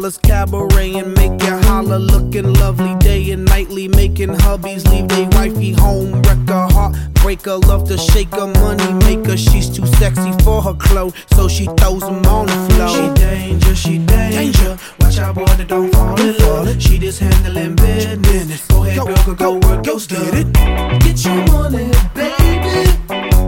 Fellas cabaret and make you holler, looking lovely day and nightly, making hubbies leave they wifey home, wreck her heart, break her, love to shake her, money maker. She's too sexy for her clothes, so she throws them on the floor. She danger. Watch out, boy, that don't fall in love. She just handling business. Go ahead, girl, go work your stuff. Get your money, baby.